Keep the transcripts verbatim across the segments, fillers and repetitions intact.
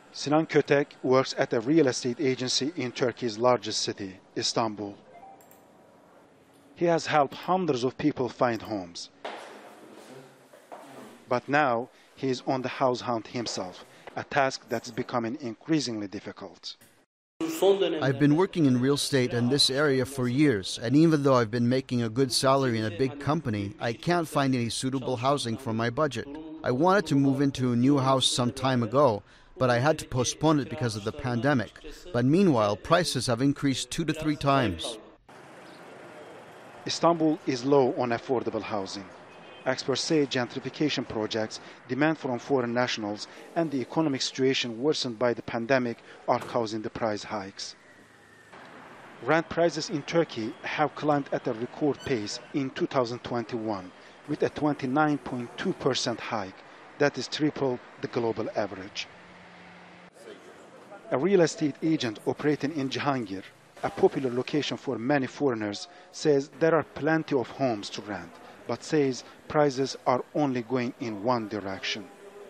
Sinan Kötek works at a real estate agency in Turkey's largest city, Istanbul. He has helped hundreds of people find homes. But now he is on the house hunt himself, a task that's becoming increasingly difficult. I've been working in real estate in this area for years, and even though I've been making a good salary in a big company, I can't find any suitable housing for my budget. I wanted to move into a new house some time ago, but I had to postpone it because of the pandemic. But meanwhile, prices have increased two to three times. Istanbul is low on affordable housing. Experts say gentrification projects, demand from foreign nationals, and the economic situation worsened by the pandemic are causing the price hikes. Rent prices in Turkey have climbed at a record pace in two thousand twenty-one, with a twenty-nine point two percent hike. That is triple the global average. A real estate agent operating in Cihangir, a popular location for many foreigners, says there are plenty of homes to rent, but says prices are only going in one direction.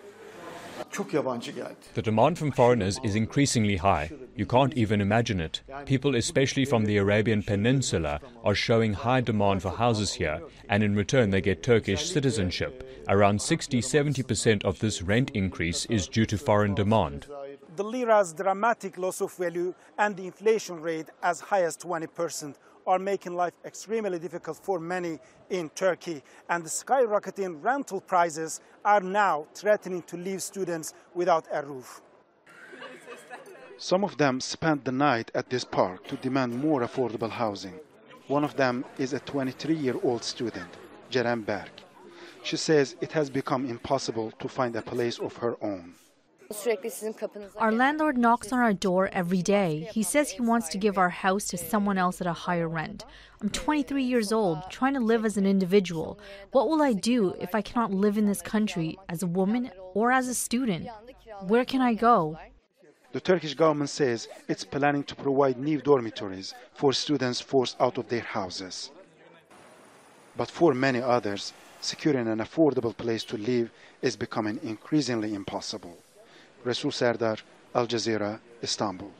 The demand from foreigners is increasingly high. You can't even imagine it. People, especially from the Arabian Peninsula, are showing high demand for houses here, and in return they get Turkish citizenship. Around sixty to seventy percent of this rent increase is due to foreign demand. The lira's dramatic loss of value and the inflation rate as high as twenty percent are making life extremely difficult for many in Turkey. And the skyrocketing rental prices are now threatening to leave students without a roof. Some of them spent the night at this park to demand more affordable housing. One of them is a twenty-three-year-old student, Ceren Berk. She says it has become impossible to find a place of her own. Our landlord knocks on our door every day. He says he wants to give our house to someone else at a higher rent. I'm twenty-three years old, trying to live as an individual. What will I do if I cannot live in this country as a woman or as a student? Where can I go? The Turkish government says it's planning to provide new dormitories for students forced out of their houses. But for many others, securing an affordable place to live is becoming increasingly impossible. Resul Serdar, Al Jazeera, Istanbul.